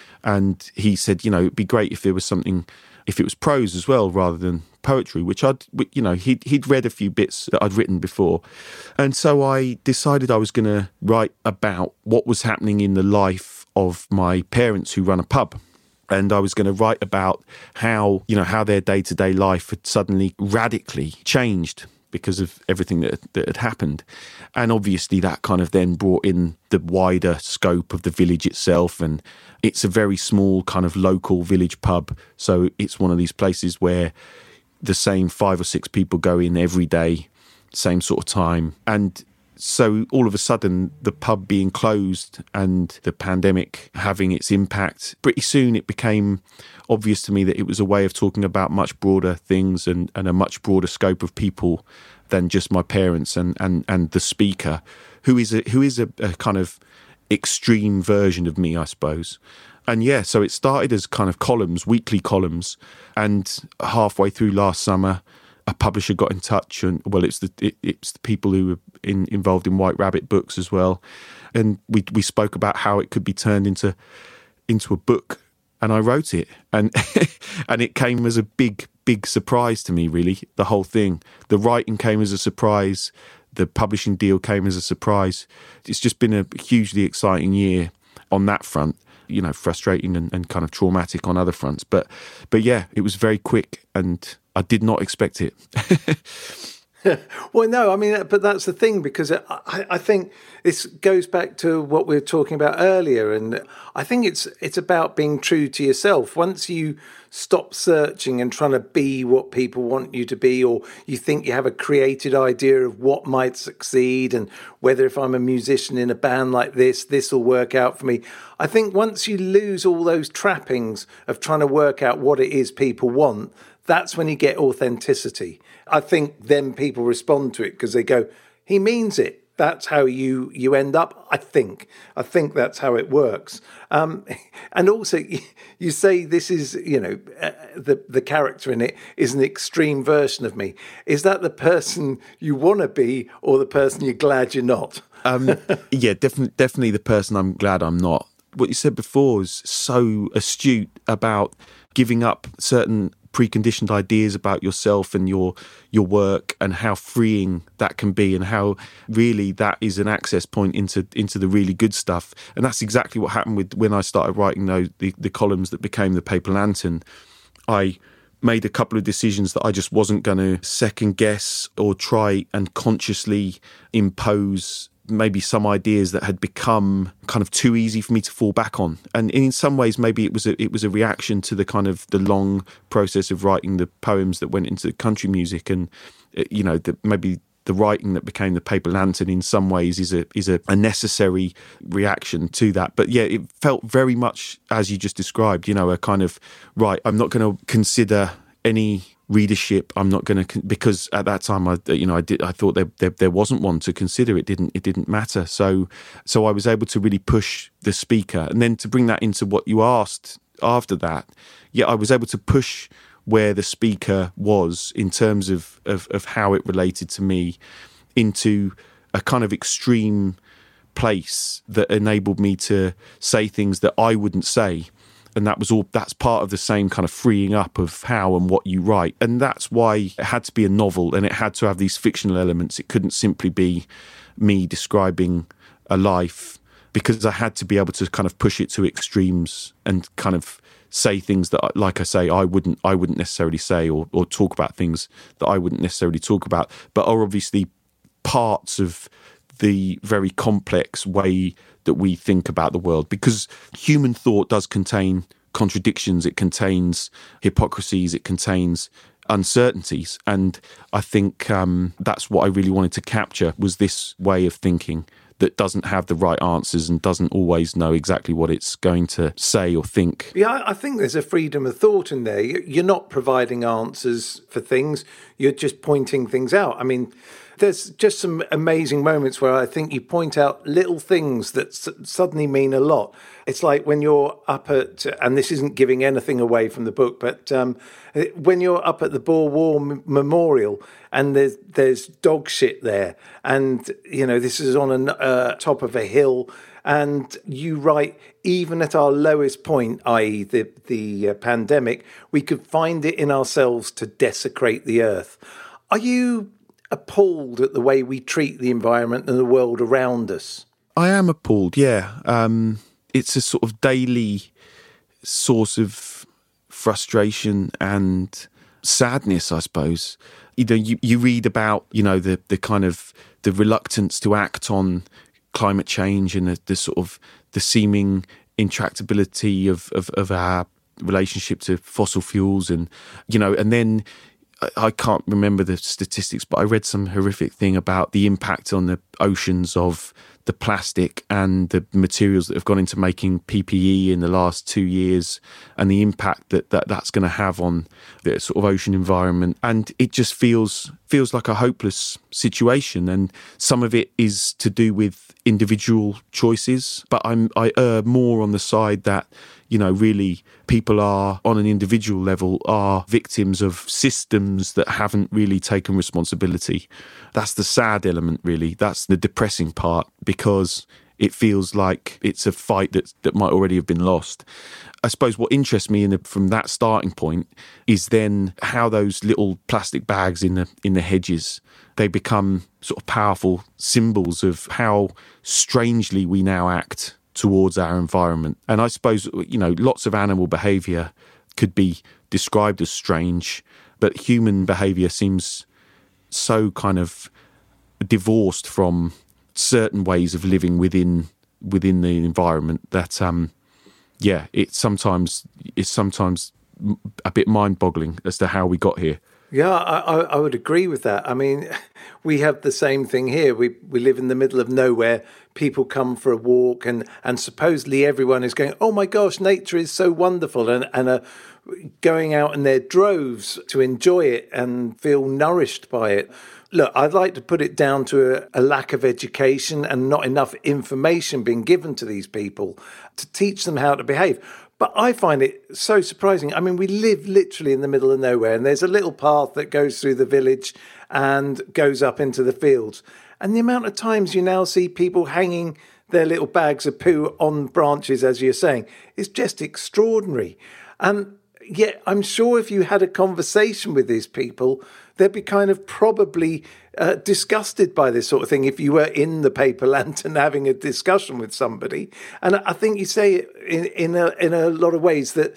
And he said, you know, it'd be great if there was something, if it was prose as well rather than poetry, which I'd, you know, he'd, he'd read a few bits that I'd written before. And so I decided I was going to write about what was happening in the life of my parents who run a pub. And I was going to write about how, you know, how their day-to-day life had suddenly radically changed because of everything that, that had happened. And obviously that kind of then brought in the wider scope of the village itself. And it's a very small kind of local village pub. So it's one of these places where the same five or six people go in every day, same sort of time. And so all of a sudden, the pub being closed and the pandemic having its impact, pretty soon it became obvious to me that it was a way of talking about much broader things and, and a much broader scope of people than just my parents and, and, and the speaker, who is a, who is a, a kind of extreme version of me, I suppose. And yeah, so it started as kind of columns, weekly columns, and halfway through last summer, a publisher got in touch, and well, it's the it, it's the people who were in, involved in White Rabbit Books as well, and we we spoke about how it could be turned into into a book, and I wrote it, and and it came as a big big surprise to me, really. The whole thing, the writing came as a surprise, the publishing deal came as a surprise. It's just been a hugely exciting year on that front. You know, frustrating and, and kind of traumatic on other fronts. But but yeah, it was very quick and I did not expect it. Well, no, I mean, but that's the thing, because I, I think this goes back to what we were talking about earlier. And I think it's it's about being true to yourself. Once you stop searching and trying to be what people want you to be, or you think you have a created idea of what might succeed and whether if I'm a musician in a band like this, this will work out for me. I think once you lose all those trappings of trying to work out what it is people want, that's when you get authenticity. I think then people respond to it because they go, he means it. That's how you, you end up, I think. I think that's how it works. Um, and also, you say this is, you know, uh, the, the character in it is an extreme version of me. Is that the person you want to be or the person you're glad you're not? um, yeah, definitely, definitely the person I'm glad I'm not. What you said before is so astute about giving up certain preconditioned ideas about yourself and your your work, and how freeing that can be, and how really that is an access point into into the really good stuff. And that's exactly what happened with when I started writing those the, the columns that became the Paper Lantern. I made a couple of decisions that I just wasn't going to second guess or try and consciously impose maybe some ideas that had become kind of too easy for me to fall back on. And in some ways, maybe it was a, it was a reaction to the kind of the long process of writing the poems that went into country music. And, you know, the, maybe the writing that became the Paper Lantern in some ways is a is a, a necessary reaction to that. But yeah, it felt very much, as you just described, you know, a kind of, right, I'm not going to consider any readership. I'm not going to, because at that time, I, you know, I did. I thought there, there there wasn't one to consider. It didn't. It didn't matter. So, so I was able to really push the speaker, and then to bring that into what you asked after that. Yeah, I was able to push where the speaker was in terms of of, of how it related to me into a kind of extreme place that enabled me to say things that I wouldn't say. And that was all, that's part of the same kind of freeing up of how and what you write. And that's why it had to be a novel, and it had to have these fictional elements. It couldn't simply be me describing a life, because I had to be able to kind of push it to extremes and kind of say things that, like I say, I wouldn't I wouldn't necessarily say, or, or talk about things that I wouldn't necessarily talk about, but are obviously parts of the very complex way that we think about the world, because human thought does contain contradictions, it contains hypocrisies, it contains uncertainties. And I think um, that's what I really wanted to capture, was this way of thinking that doesn't have the right answers and doesn't always know exactly what it's going to say or think. Yeah, I think there's a freedom of thought in there. You're not providing answers for things, you're just pointing things out. I mean, there's just some amazing moments where I think you point out little things that s- suddenly mean a lot. It's like when you're up at, and this isn't giving anything away from the book, but um, when you're up at the Boer War M- Memorial and there's there's dog shit there, and you know this is on a uh, top of a hill, and you write, even at our lowest point, that is the the uh, pandemic, we could find it in ourselves to desecrate the earth. Are you appalled at the way we treat the environment and the world around us? I am appalled, yeah. Um, it's a sort of daily source of frustration and sadness, I suppose. You know, you, you read about, you know, the, the kind of the reluctance to act on climate change and the, the sort of the seeming intractability of, of, of our relationship to fossil fuels, and, you know, and then I can't remember the statistics, but I read some horrific thing about the impact on the oceans of the plastic and the materials that have gone into making P P E in the last two years, and the impact that, that that's going to have on the sort of ocean environment. And it just feels feels like a hopeless situation. And some of it is to do with individual choices, but I'm I err more on the side that, you know, really people are, on an individual level, are victims of systems that haven't really taken responsibility. That's the sad element, really. That's the depressing part, because it feels like it's a fight that that might already have been lost. I suppose what interests me in the, from that starting point is then how those little plastic bags in the in the hedges, they become sort of powerful symbols of how strangely we now act towards our environment. And I suppose, you know, lots of animal behaviour could be described as strange, but human behaviour seems so kind of divorced from certain ways of living within within the environment that um yeah it's sometimes it's sometimes a bit mind-boggling as to how we got here. Yeah, I, I would agree with that. I mean, we have the same thing here. We we live in the middle of nowhere. People come for a walk, and, and supposedly everyone is going, oh my gosh, nature is so wonderful, and, and are going out in their droves to enjoy it and feel nourished by it. Look, I'd like to put it down to a, a lack of education and not enough information being given to these people to teach them how to behave. But I find it so surprising. I mean, we live literally in the middle of nowhere, and there's a little path that goes through the village and goes up into the fields. And the amount of times you now see people hanging their little bags of poo on branches, as you're saying, is just extraordinary. And yet I'm sure if you had a conversation with these people, they'd be kind of probably uh, disgusted by this sort of thing if you were in the paper lantern having a discussion with somebody. And I think you say it in, in, a, in a lot of ways that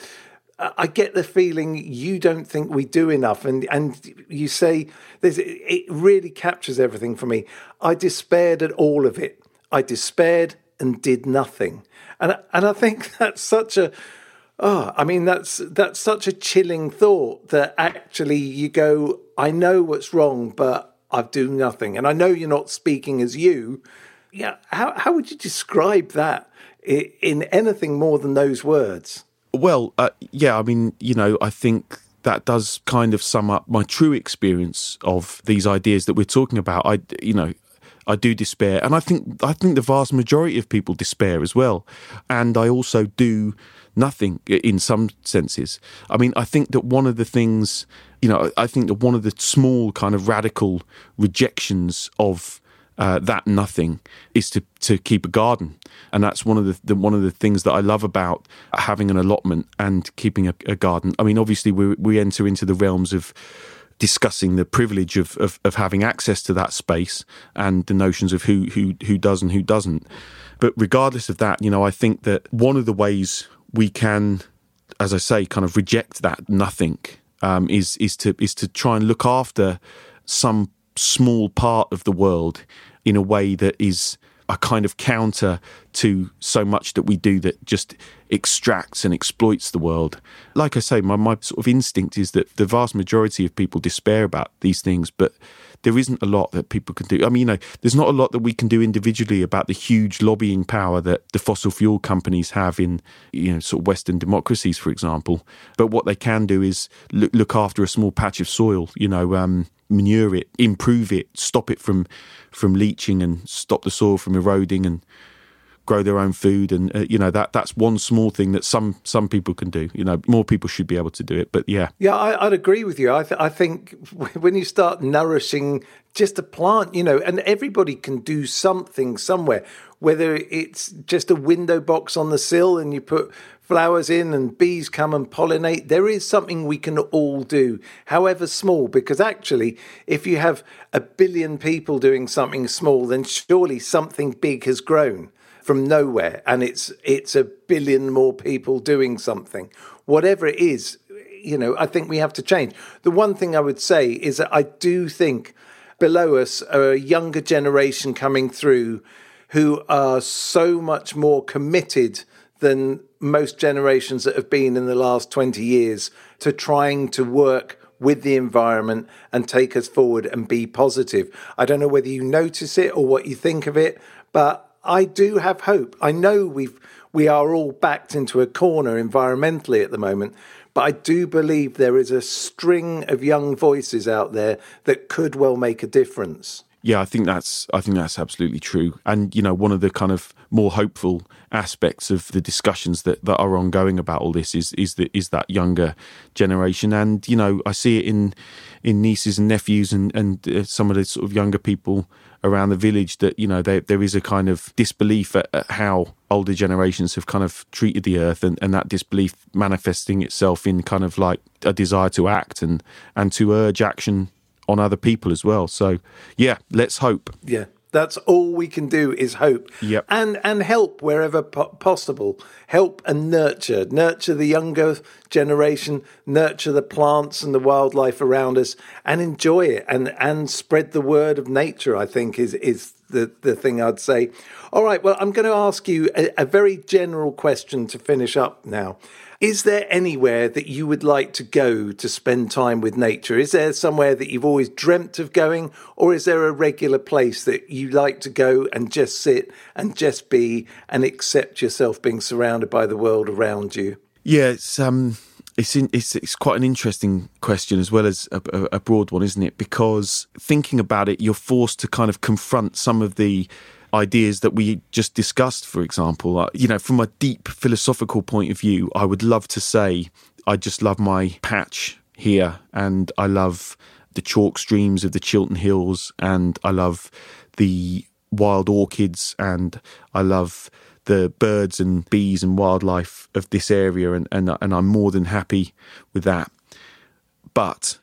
I get the feeling you don't think we do enough. And, and you say, there's, it really captures everything for me. I despaired at all of it. I despaired and did nothing. And, and I think that's such a... Oh, I mean, that's that's such a chilling thought that actually you go, I know what's wrong, but I do nothing. And I know you're not speaking as you. Yeah, how how would you describe that in, in anything more than those words? Well, uh, yeah, I mean, you know, I think that does kind of sum up my true experience of these ideas that we're talking about. I, you know, I do despair, and I think I think the vast majority of people despair as well. And I also do nothing in some senses. I mean, I think that one of the things, you know, I think that one of the small kind of radical rejections of uh, that nothing is to, to keep a garden. And that's one of the, the one of the things that I love about having an allotment and keeping a, a garden. I mean, obviously, we we enter into the realms of discussing the privilege of, of, of having access to that space and the notions of who, who, who does and who doesn't. But regardless of that, you know, I think that one of the ways we can, as I say, kind of reject that nothing um, is is to is to try and look after some small part of the world in a way that is a kind of counter to so much that we do that just extracts and exploits the world. Like I say, my, my sort of instinct is that the vast majority of people despair about these things, but there isn't a lot that people can do. I mean, you know, there's not a lot that we can do individually about the huge lobbying power that the fossil fuel companies have in, you know, sort of Western democracies, for example. But what they can do is look, look after a small patch of soil, you know, um, manure it, improve it, stop it from from leaching and stop the soil from eroding and grow their own food. And, uh, you know, that that's one small thing that some some people can do. You know, more people should be able to do it. But yeah. Yeah, I, I'd agree with you. I, th- I think when you start nourishing just a plant, you know, and everybody can do something somewhere, whether it's just a window box on the sill and you put flowers in and bees come and pollinate. There is something we can all do, however small, because actually, if you have a billion people doing something small, then surely something big has grown from nowhere, and it's it's a billion more people doing something. Whatever it is, you know, I think we have to change. The one thing I would say is that I do think below us are a younger generation coming through who are so much more committed than most generations that have been in the last twenty years to trying to work with the environment and take us forward and be positive. I don't know whether you notice it or what you think of it, but I do have hope. I know we've we are all backed into a corner environmentally at the moment, but I do believe there is a string of young voices out there that could well make a difference. Yeah, I think that's I think that's absolutely true. And, you know, one of the kind of more hopeful aspects of the discussions that, that are ongoing about all this is is that is that younger generation. And, you know, I see it in in nieces and nephews and, and uh, some of the sort of younger people around the village that, you know, there there is a kind of disbelief at, at how older generations have kind of treated the earth, and, and that disbelief manifesting itself in kind of like a desire to act and, and to urge action on other people as well. So, yeah, let's hope. Yeah, that's all we can do is hope. Yep. And and help wherever po- possible. Help and nurture. Nurture the younger generation, nurture the plants and the wildlife around us, and enjoy it and, and spread the word of nature, I think, is, is the, the thing I'd say. All right, well, I'm going to ask you a, a very general question to finish up now. Is there anywhere that you would like to go to spend time with nature? Is there somewhere that you've always dreamt of going, or is there a regular place that you like to go and just sit and just be and accept yourself being surrounded by the world around you? Yeah, it's um, it's in, it's it's quite an interesting question as well as a, a, a broad one, isn't it? Because thinking about it, you're forced to kind of confront some of the ideas that we just discussed, for example. Uh, you know, from a deep philosophical point of view, I would love to say I just love my patch here, and I love the chalk streams of the Chiltern Hills, and I love the wild orchids, and I love the birds and bees and wildlife of this area, and, and, and I'm more than happy with that. But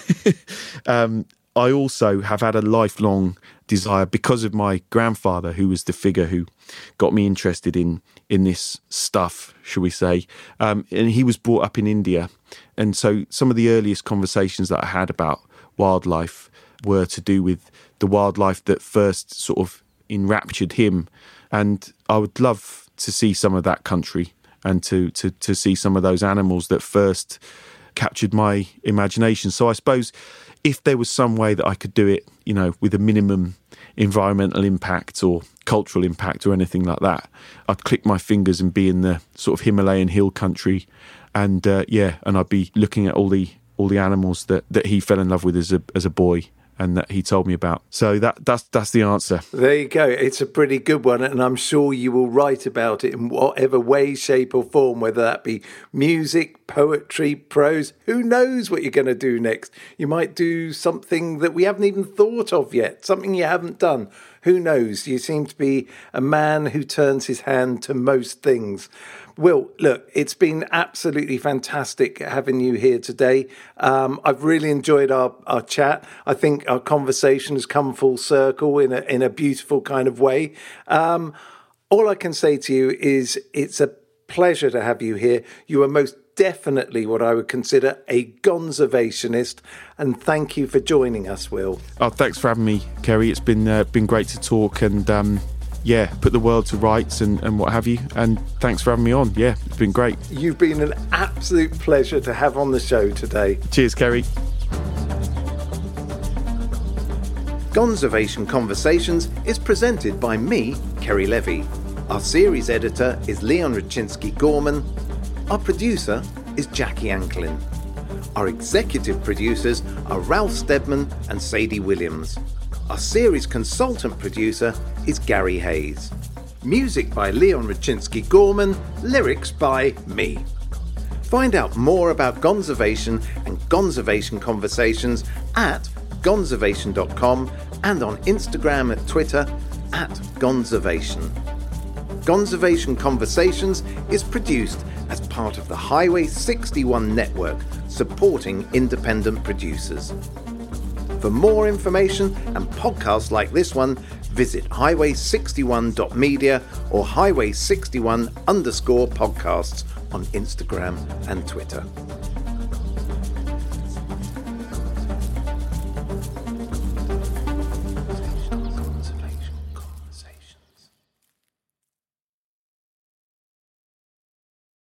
um, I also have had a lifelong desire, because of my grandfather, who was the figure who got me interested in in this stuff, shall we say. Um, and he was brought up in India. And so some of the earliest conversations that I had about wildlife were to do with the wildlife that first sort of enraptured him. And I would love to see some of that country and to, to, to see some of those animals that first captured my imagination. So I suppose if there was some way that I could do it, you know, with a minimum environmental impact or cultural impact or anything like that, I'd click my fingers and be in the sort of Himalayan hill country, and uh, yeah, and I'd be looking at all the all the animals that, that he fell in love with as a as a boy, and that he told me about. So that that's that's the answer. There you go. It's a pretty good one, and I'm sure you will write about it in whatever way, shape or form, whether that be music, poetry, prose. Who knows what you're going to do next? You might do something that we haven't even thought of yet, something you haven't done. Who knows? You seem to be a man who turns his hand to most things. Will, look, it's been absolutely fantastic having you here today. Um, I've really enjoyed our, our chat. I think our conversation has come full circle in a, in a beautiful kind of way. Um, all I can say to you is it's a pleasure to have you here. You are most definitely what I would consider a gonservationist, and thank you for joining us, Will. Oh, thanks for having me, Kerry. It's been uh, been great to talk and um, yeah, put the world to rights and, and what have you. And thanks for having me on. Yeah, it's been great. You've been an absolute pleasure to have on the show today. Cheers, Kerry. Gonservation Conversations is presented by me, Kerry Levy. Our series editor is Leon Raczynski-Gorman. Our producer is Jackie Anklin. Our executive producers are Ralph Steadman and Sadie Williams. Our series consultant producer is Gary Hayes. Music by Leon Raczynski-Gorman, lyrics by me. Find out more about Gonservation and Gonservation Conversations at gonservation dot com and on Instagram and Twitter at Gonservation. Gonservation Conversations is produced as part of the Highway sixty-one network, supporting independent producers. For more information and podcasts like this one, visit highway sixty-one dot media or highway sixty-one underscore podcasts on Instagram and Twitter.